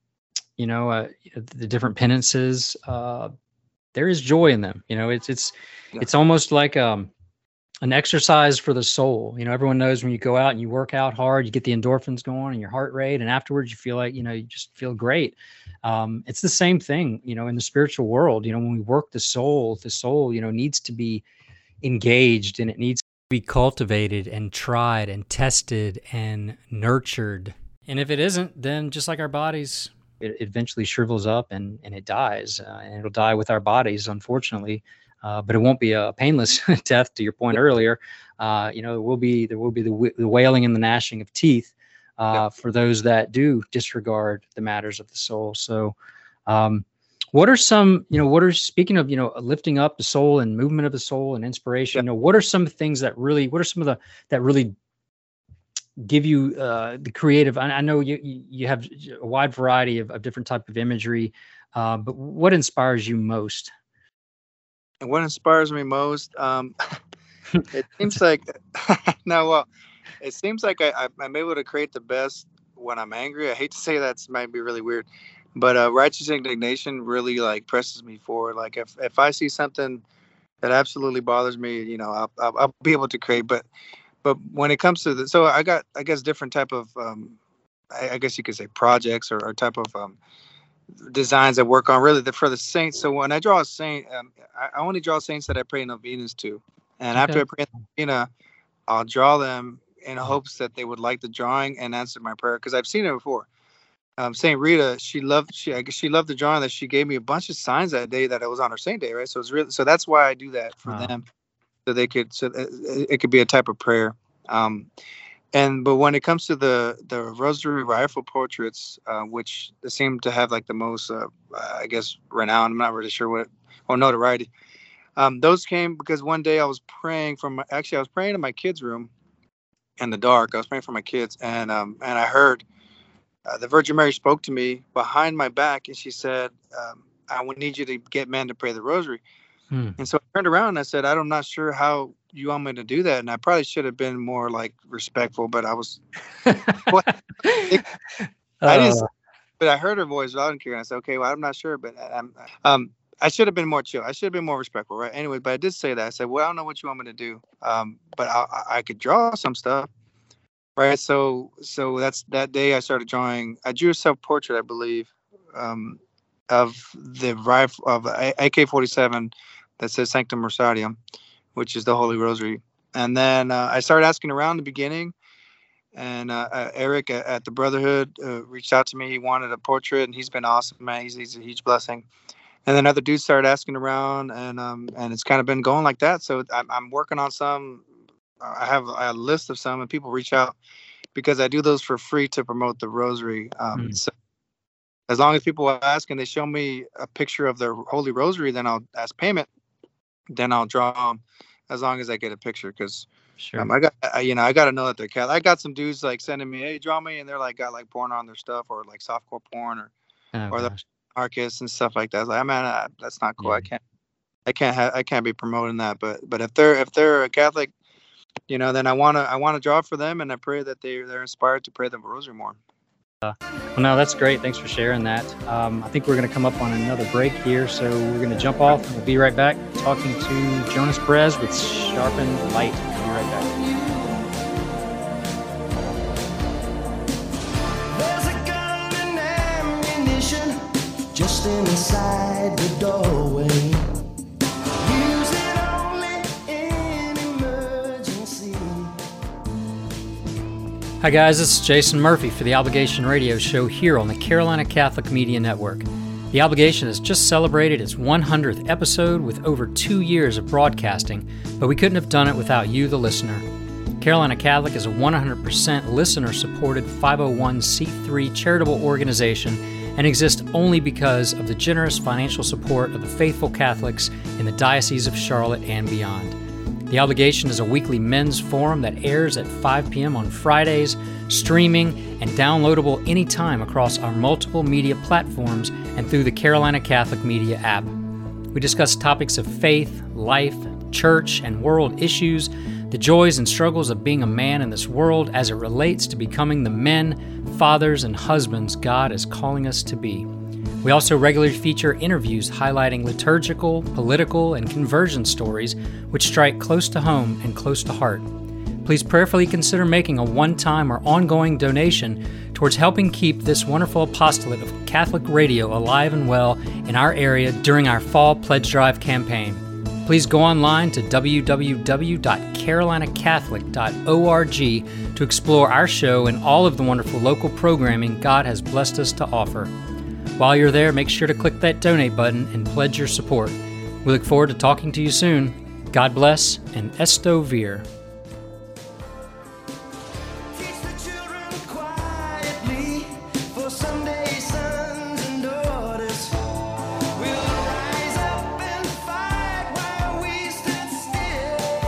different penances, there is joy in them. It's almost like an exercise for the soul. Everyone knows when you go out and you work out hard, you get the endorphins going and your heart rate, and afterwards you feel like, you just feel great. It's the same thing, in the spiritual world. When we work the soul, needs to be engaged, and it needs to be cultivated and tried and tested and nurtured. And if it isn't, then just like our bodies, it eventually shrivels up and it dies, and it'll die with our bodies, unfortunately. But it won't be a painless death, to your point earlier. There will be the wailing and the gnashing of teeth for those that do disregard the matters of the soul. So, speaking of, lifting up the soul and movement of the soul and inspiration, what are some things that really give you the creative? I know you have a wide variety of different type of imagery, but what inspires you most? And what inspires me most, it seems like it seems like I'm able to create the best when I'm angry. I hate to say that, might be really weird, but righteous indignation really like presses me forward. Like if I see something that absolutely bothers me, I'll be able to create. But when it comes to so I got, I guess, different type of I guess you could say projects or type of designs I work on, really for the saints. So when I draw a saint, I only draw saints that I pray novenas to, and after I pray novena, I'll draw them in hopes that they would like the drawing and answer my prayer, because I've seen it before. Saint Rita, I guess she loved the drawing that she gave me a bunch of signs that day that it was on her saint day, right? So it's really, so that's why I do that for them, so it could be a type of prayer. But when it comes to the Rosary rifle portraits, which seem to have like the most, I guess, renown, I'm not really sure or notoriety. Those came because one day I was praying I was praying in my kids' room in the dark. I was praying for my kids, and I heard the Virgin Mary spoke to me behind my back, and she said, "I would need you to get men to pray the Rosary." And so I turned around and I said, "I'm not sure how you want me to do that." And I probably should have been more like respectful, but I was, I didn't, but I heard her voice loud and clear. And I said, "Okay, well, I'm not sure, but I should have been more chill. I should have been more respectful, right?" Anyway, but I did say that. I said, "Well, I don't know what you want me to do, but I could draw some stuff." Right. So that's that day I started drawing. I drew a self-portrait, I believe, of the rifle of AK-47 that says Sanctum Rosarium, which is the Holy Rosary. And then I started asking around in the beginning, and Eric at the Brotherhood reached out to me. He wanted a portrait, and he's been awesome, man. He's a huge blessing. And then other dudes started asking around, and it's kind of been going like that. So I'm working on some. I have a list of some, and people reach out. because I do those for free to promote the rosary. Mm. So as long as people ask and they show me a picture of their Holy Rosary, then I'll ask payment. Then I'll draw them as long as I get a picture. Because Sure. I got to know that they're Catholic. I got some dudes like sending me, hey, draw me, and they're like got like porn on their stuff, or like softcore porn, Oh, or the gosh. anarchists and stuff like that. I was like, man, that's not cool. Yeah. I can't be promoting that. But if they're a Catholic, then I wanna draw for them, and I pray that they're inspired to pray the Rosary more. Well, no, that's great. Thanks for sharing that. I think we're going to come up on another break here, so we're going to jump off. We'll be right back talking to Jonas Perez with Sharpened Light. We'll be right back. There's a gun and ammunition just inside the doorway. Use it only in emergency. Hi, guys. This is Jason Murphy for the Obligation Radio Show here on the Carolina Catholic Media Network. The Obligation has just celebrated its 100th episode with over 2 years of broadcasting, but we couldn't have done it without you, the listener. Carolina Catholic is a 100% listener-supported 501c3 charitable organization and exists only because of the generous financial support of the faithful Catholics in the Diocese of Charlotte and beyond. The Obligation is a weekly men's forum that airs at 5 p.m. on Fridays, streaming and downloadable anytime across our multiple media platforms and through the Carolina Catholic Media app. We discuss topics of faith, life, church, and world issues, the joys and struggles of being a man in this world as it relates to becoming the men, fathers, and husbands God is calling us to be. We also regularly feature interviews highlighting liturgical, political, and conversion stories which strike close to home and close to heart. Please prayerfully consider making a one-time or ongoing donation towards helping keep this wonderful apostolate of Catholic radio alive and well in our area during our Fall Pledge Drive campaign. Please go online to www.carolinacatholic.org to explore our show and all of the wonderful local programming God has blessed us to offer. While you're there, make sure to click that donate button and pledge your support. We look forward to talking to you soon. God bless and Esto Vir. Teach the children quietly for someday sons and daughters will rise up and fight while we stood still.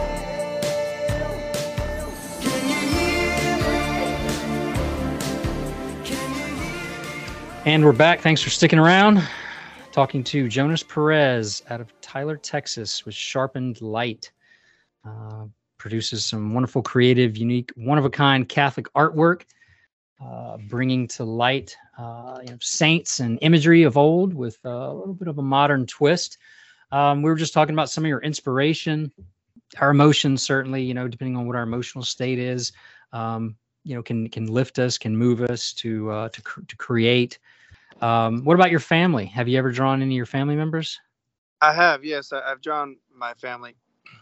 Can you hear me? Can you hear me? And we're back. Thanks for sticking around. Talking to Jonas Perez out of Tyler, Texas with Sharpened Light. Produces some wonderful, creative, unique, one-of-a-kind Catholic artwork, bringing to light saints and imagery of old with a little bit of a modern twist. We were just talking about some of your inspiration, our emotions, certainly, depending on what our emotional state is, can lift us, can move us to create. What about your family? Have you ever drawn any of your family members? I have, yes. I've drawn my family.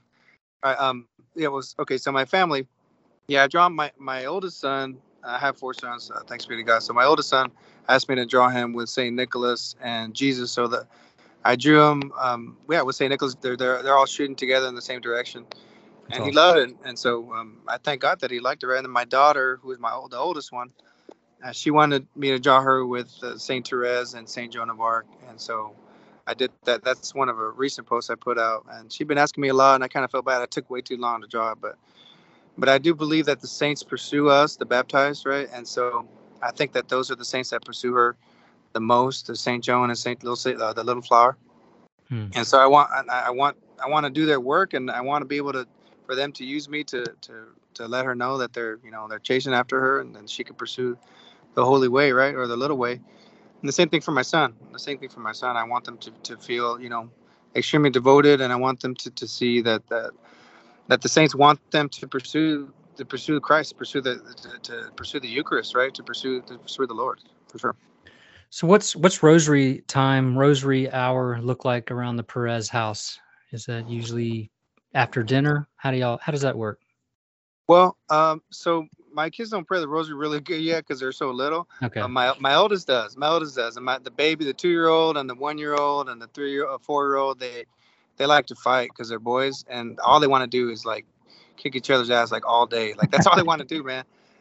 So my family, I've drawn my oldest son. I have 4 sons, thanks be to God. So my oldest son asked me to draw him with St. Nicholas and Jesus. So that I drew him, with St. Nicholas. They're all shooting together in the same direction. And he loved it. And so I thank God that he liked it. Right? And then my daughter, who is the oldest one, she wanted me to draw her with St. Therese and St. Joan of Arc. And so I did that. That's one of a recent posts I put out. And she'd been asking me a lot, and I kind of felt bad. I took way too long to draw it. But I do believe that the saints pursue us, the baptized, right? And so I think that those are the saints that pursue her the most, the St. Joan and the Little Flower. And so I want to do their work, and I want to be able for them to use me to let her know that they're chasing after her, and then she can pursue the holy way, right, or the little way. And the same thing for my son. I want them to feel extremely devoted, and I want them to see that the saints want them to pursue Christ, to pursue the Eucharist, right, to pursue the Lord, for sure. So what's rosary time, rosary hour look like around the Perez house? Is that usually after dinner? How does that work? Well, so my kids don't pray the rosary really good yet because they're so little. Okay. My oldest does. And the baby, the 2-year-old and the 1-year-old and the 4-year-old, they like to fight because they're boys, and all they want to do is like kick each other's ass like all day. Like that's all they want to do, man.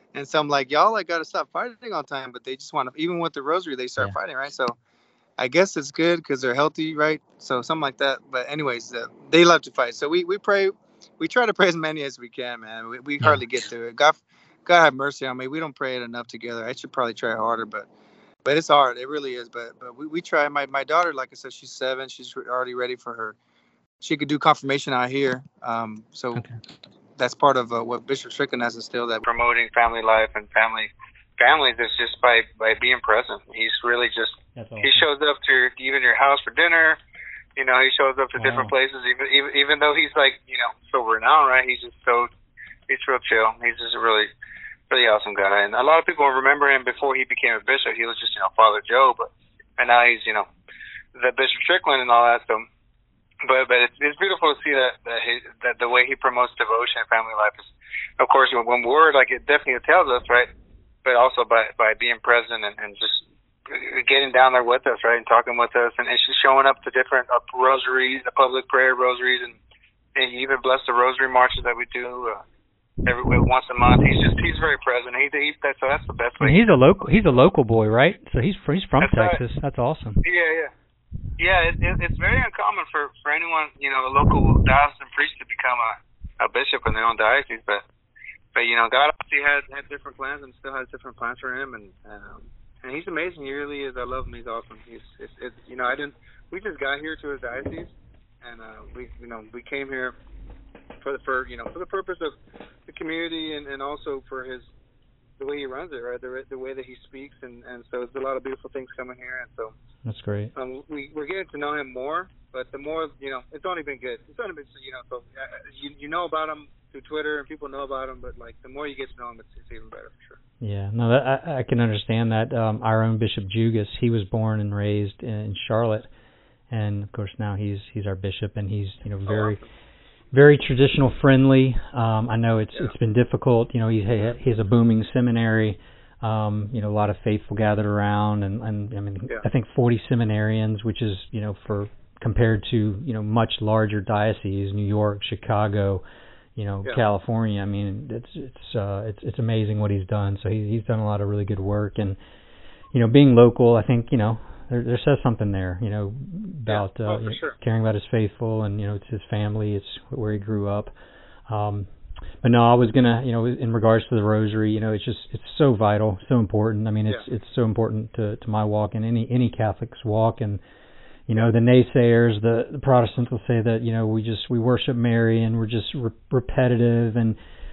And so I'm like, y'all, I got to stop fighting all the time. But they just want to, even with the rosary, they start fighting, right? So I guess it's good because they're healthy, right? So something like that. But anyways, they love to fight. So we pray. We try to pray as many as we can, man. We hardly get to it. God have mercy on me. We don't pray it enough together. I should probably try harder, but it's hard. It really is. But we try. My daughter, like I said, she's 7. She's already ready for her. She could do confirmation out here. So that's part of what Bishop Strickland has instilled, that promoting family life and families is just by being present. He's really just, awesome. He shows up to even your house for dinner. You know, he shows up to different places, even though he's like, you know, so renowned, right? He's real chill. He's just a really, really awesome guy. And a lot of people remember him before he became a bishop. He was just, you know, Father Joe, and now he's, you know, the Bishop Strickland and all that. So, but it's beautiful to see that the way he promotes devotion and family life is, of course, when word, like, it definitely tells us, right? But also by being present and just getting down there with us, right, and talking with us, and she's showing up to different rosaries, the public prayer rosaries, and he even bless the rosary marches that we do every once a month. He's very present. So that's the best way. And he's a local boy, right? So he's from Texas. Right. That's awesome. Yeah. It's very uncommon for anyone, you know, a local diocesan priest to become a bishop in their own diocese, but you know, God obviously had different plans and still has different plans for him, and he's amazing. He really is. I love him. He's awesome. It's you know, we just got here to his diocese, and we came here for the purpose of the community, and also for the way he runs it, right? The way that he speaks, and so there's a lot of beautiful things coming here, and so that's great. We're getting to know him more, but the more, you know, it's only been good. It's only been, you know, so you know about him through Twitter, and people know about him, but like the more you get to know him, it's even better for sure. Yeah, no, I can understand that. Our own Bishop Jugas, he was born and raised in Charlotte, and of course now he's our bishop, and he's, you know, very traditional friendly. I know it's been difficult. You know, he has a booming seminary. You know, a lot of faithful gathered around, and I mean, I think 40 seminarians, which is, you know, compared to, you know, much larger dioceses, New York, Chicago, you know, California. I mean, it's amazing what he's done. So he's done a lot of really good work, and, you know, being local, I think, you know, there says something there, you know, about caring about his faithful, and, you know, it's his family, it's where he grew up. But no, I was gonna, you know, in regards to the rosary, you know, it's so vital, so important. I mean, it's so important to my walk and any Catholic's walk. And, you know, the naysayers, the Protestants will say that, you know, we worship Mary and we're just repetitive, and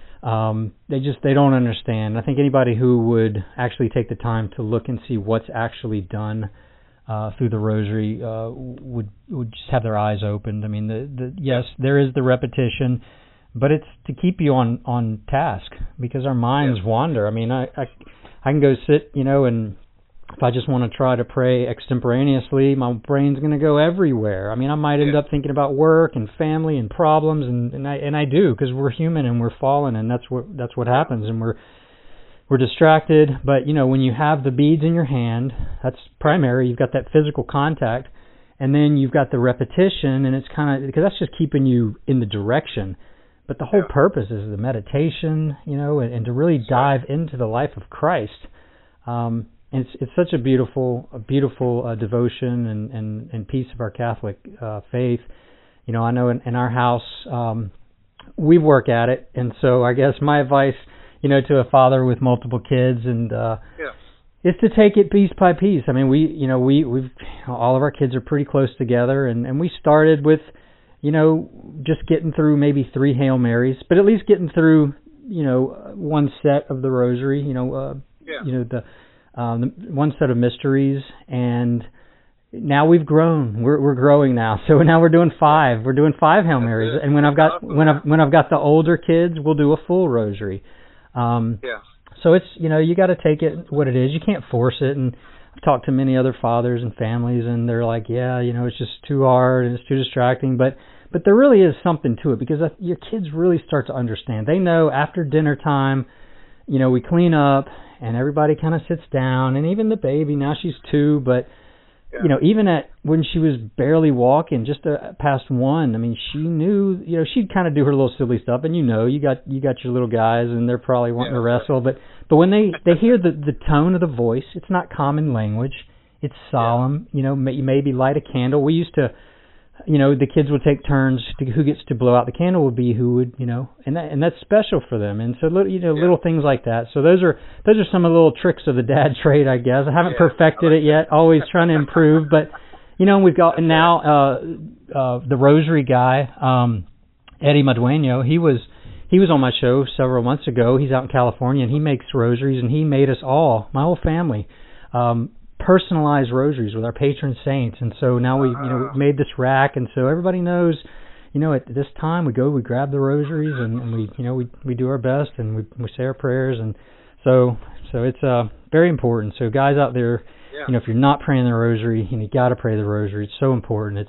they don't understand. I think anybody who would actually take the time to look and see what's actually done through the rosary would just have their eyes opened. I mean, yes, there is the repetition, but it's to keep you on task, because our minds wander. I mean, I can go sit, you know, and if I just want to try to pray extemporaneously, my brain's going to go everywhere. I mean, I might end up thinking about work and family and problems, and I do, because we're human and we're fallen, and that's what happens, and we're distracted. But, you know, when you have the beads in your hand, that's primary. You've got that physical contact, and then you've got the repetition, and it's kind of, because that's just keeping you in the direction. But the whole purpose is the meditation, you know, and to really dive into the life of Christ. And it's such a beautiful devotion and piece of our Catholic faith. You know, I know in our house, we work at it, and so I guess my advice, you know, to a father with multiple kids, and is to take it piece by piece. I mean, we've all of our kids are pretty close together, and we started with, you know, just getting through maybe 3 Hail Marys, but at least getting through, you know, one set of the Rosary, you know, you know, the one set of mysteries, and now we've grown. We're growing now, so now we're doing 5. We're doing 5 Hail Marys, and when I've got the older kids, we'll do a full Rosary. So it's, you know, you got to take it what it is. You can't force it. And I've talked to many other fathers and families, and they're like, yeah, you know, it's just too hard and it's too distracting. But there really is something to it, because your kids really start to understand. They know after dinner time, you know, we clean up and everybody kind of sits down, and even the baby, now she's 2, but you know, even when she was barely walking, just past 1, I mean, she knew, you know, she'd kind of do her little silly stuff, and you know, you got your little guys, and they're probably wanting to wrestle, but But when they hear the tone of the voice, it's not common language. It's solemn. You know, you maybe light a candle. We used to, you know, the kids would take turns to who gets to blow out the candle would be who would, you know, and that's special for them. And so, you know, little things like that. So those are some of the little tricks of the dad trade, I guess. I haven't perfected it yet. Always trying to improve, but you know, we've got now the rosary guy, Eddie Madueño. He was on my show several months ago. He's out in California, and he makes rosaries, and he made us all, my whole family, personalized rosaries with our patron saints. And so now we've made this rack, and so everybody knows, you know, at this time we grab the rosaries, and we do our best, and we say our prayers, and so it's very important. So guys out there, you know, if you're not praying the rosary, you got to pray the rosary. It's so important.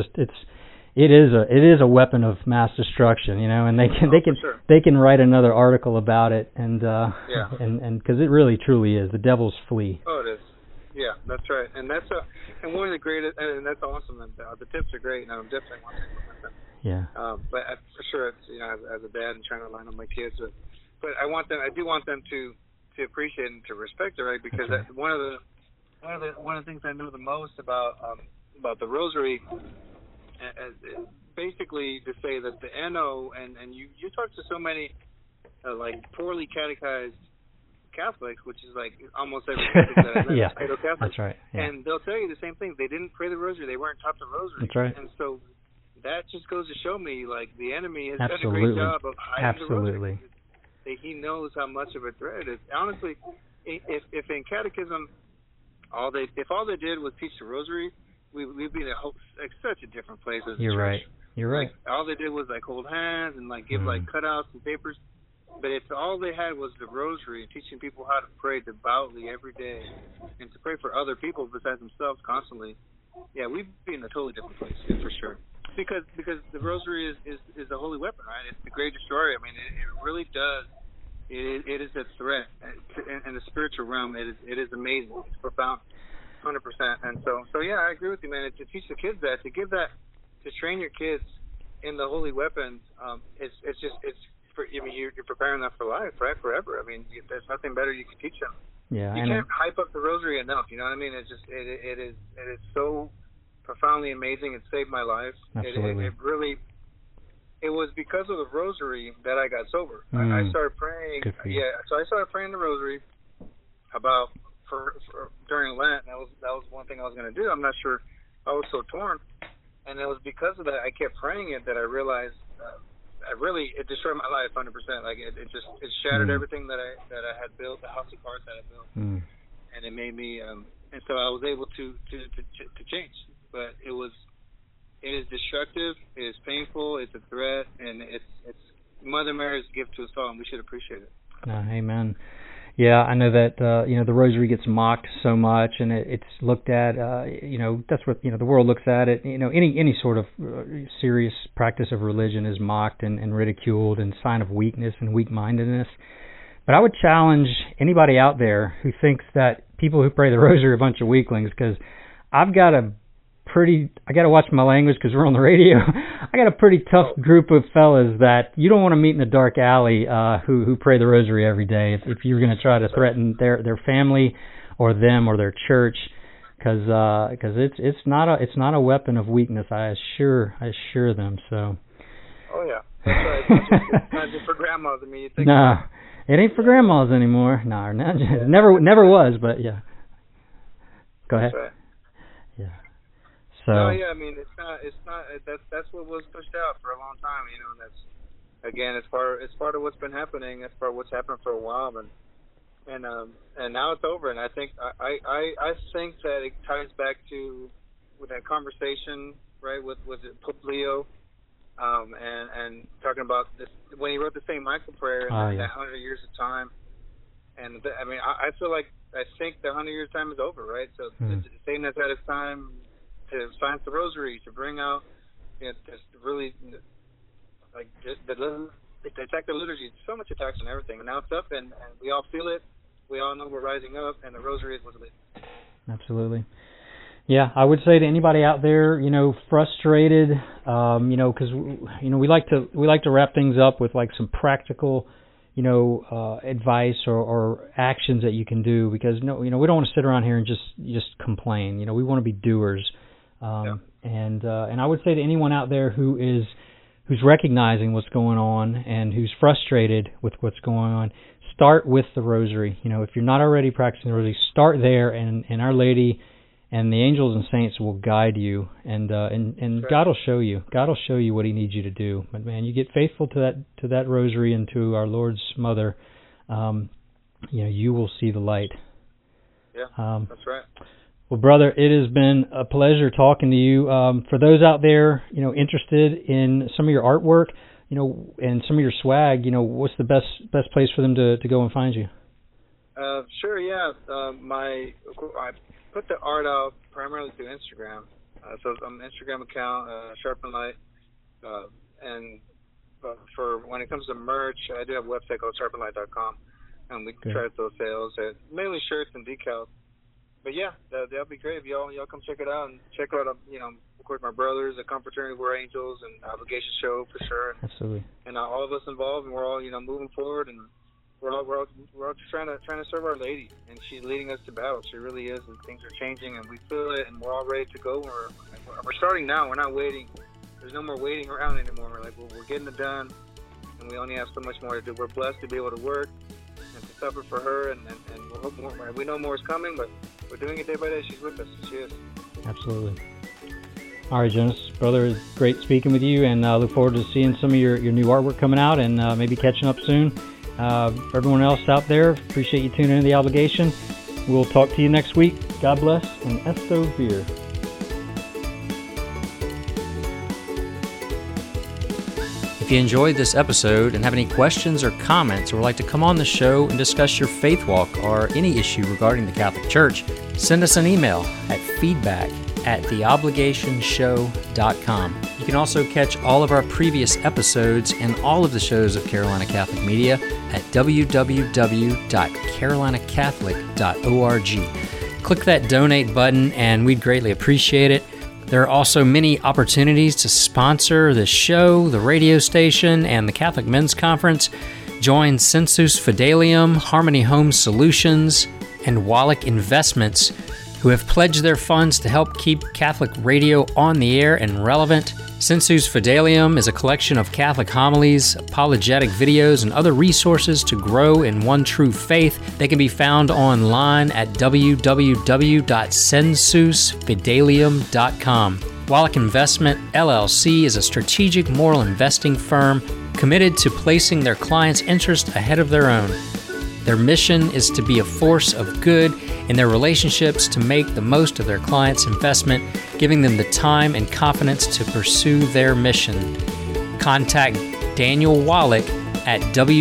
It is a weapon of mass destruction, you know, and they can write another article about it, and because it really truly is. The devils flee. Oh, it is. Yeah, that's right, and that's one of the greatest, and that's awesome. And the tips are great, and I'm definitely want to implement them. Yeah. But for sure, it's, you know, as a dad and trying to line up my kids, but I do want them to appreciate and to respect it, right? Because that's one of the things I know the most about the rosary. Basically, to say that the NO and you talk to so many like poorly catechized Catholics, which is like almost every Catholic that I met, Catholic. That's right. Yeah. And they'll tell you the same thing. They didn't pray the rosary. They weren't taught the rosary. That's right. And so that just goes to show me, like, the enemy has done a great job of hiding the rosary. He knows how much of a threat it is. Honestly, if in catechism if all they did was teach the rosary, we'd be in such a different place as a church. You're right. Like, all they did was like hold hands and like give like cutouts and papers. But if all they had was the rosary and teaching people how to pray devoutly every day and to pray for other people besides themselves constantly, we'd be in a totally different place, for sure. Because the rosary is a holy weapon, right? It's the great destroyer. I mean, it really does. It is a threat in the spiritual realm. It is amazing. It's profound, 100%. And so I agree with you, man. To teach the kids that, to train your kids in the holy weapons, you're preparing them for life, right? Forever. I mean, there's nothing better you can teach them. Yeah, you can't hype up the rosary enough. You know what I mean? It's just it is so profoundly amazing. It saved my life. Absolutely. It was because of the rosary that I got sober. I started praying. Good for you. So I started praying the rosary about for during Lent. That was one thing I was going to do. I'm not sure. I was so torn, and it was because of that I kept praying it that I realized. It destroyed my life 100%. Like it shattered everything that I had built, the house of cards that I built, and it made me. And so I was able to change. But it is destructive. It is painful. It's a threat, and it's Mother Mary's gift to us all, and we should appreciate it. Amen. Yeah, I know that the rosary gets mocked so much, and it's looked at. That's what the world looks at it. Any sort of serious practice of religion is mocked and ridiculed, and sign of weakness and weak-mindedness. But I would challenge anybody out there who thinks that people who pray the rosary are a bunch of weaklings, because I got to watch my language because we're on the radio. I got a pretty tough group of fellas that you don't want to meet in the dark alley who pray the rosary every day if you're going to try to threaten their family or them or their church, because it's not a weapon of weakness. I assure them. So. Oh yeah, that's right. It's not just for grandmas. I mean, you think. No, it ain't for grandmas anymore. No, it never was. But yeah. Go ahead. That's right. Yeah. So. No, yeah, I mean, it's not. That's what was pushed out for a long time. And that's, again, it's part of what's been happening. It's part of what's happened for a while, and now it's over. And I think I think that it ties back to with that conversation, right? Was it Pope Leo, and talking about this when he wrote the St. Michael prayer and that 100 years of time. And I feel like I think the 100 years time is over, right? So Satan has had his time to silence the rosary, to bring out, just really, like, just the attack the liturgy. So much attacks on everything, and now it's up, and we all feel it. We all know we're rising up, and the rosary is what's lit. Absolutely. Yeah, I would say to anybody out there, frustrated, because we like to wrap things up with like some practical, advice or actions that you can do, because we don't want to sit around here and just complain. We want to be doers. And I would say to anyone out there who's recognizing what's going on and who's frustrated with what's going on, start with the rosary. If you're not already practicing the rosary, start there, and Our Lady and the angels and saints will guide you, and Right. God will show you. God will show you what He needs you to do. But man, you get faithful to that rosary and to Our Lord's Mother, you will see the light. Yeah, that's right. Well, brother, it has been a pleasure talking to you. For those out there, interested in some of your artwork, and some of your swag, what's the best place for them to go and find you? Sure, yeah. I put the art out primarily through Instagram. So I'm an Instagram account, Sharpen Light. And for when it comes to merch, I do have a website called sharpenlight.com, and we try to throw sales, mainly shirts and decals. But yeah, that'll be great if y'all come check it out, and check out of course my brothers, the Confraternity We're Angels, and Obligation Show for sure. Absolutely. And all of us involved, and we're all moving forward, and we're all just trying to serve Our Lady, and she's leading us to battle. She really is, and things are changing, and we feel it, and we're all ready to go. We're starting now. We're not waiting. There's no more waiting around anymore. We're getting it done, and we only have so much more to do. We're blessed to be able to work and to suffer for her, and we'll hope more. We know more is coming, but we're doing it day by day. She's with us. She is. Absolutely. All right, Jonas, brother, it's great speaking with you, and I look forward to seeing some of your new artwork coming out, and maybe catching up soon. For everyone else out there, appreciate you tuning in to The Obligation. We'll talk to you next week. God bless, and Esto Vir. If you enjoyed this episode and have any questions or comments, or would like to come on the show and discuss your faith walk or any issue regarding the Catholic Church, send us an email at feedback@theobligationshow.com. You can also catch all of our previous episodes and all of the shows of Carolina Catholic Media at www.carolinacatolic.org. Click that donate button and we'd greatly appreciate it. There are also many opportunities to sponsor the show, the radio station, and the Catholic Men's Conference. Join Sensus Fidelium, Harmony Home Solutions, and Wallach Investments, who have pledged their funds to help keep Catholic radio on the air and relevant. Sensus Fidelium is a collection of Catholic homilies, apologetic videos, and other resources to grow in one true faith. They can be found online at www.sensusfidelium.com. Wallach Investment, LLC is a strategic moral investing firm committed to placing their clients' interest ahead of their own. Their mission is to be a force of good in their relationships to make the most of their clients' investment, giving them the time and confidence to pursue their mission. Contact Daniel Wallach at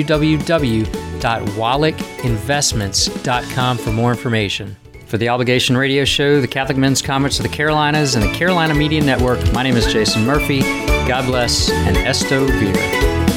www.wallachinvestments.com for more information. For the Obligation Radio Show, the Catholic Men's Conference of the Carolinas, and the Carolina Media Network, my name is Jason Murphy. God bless, and Esto Vir.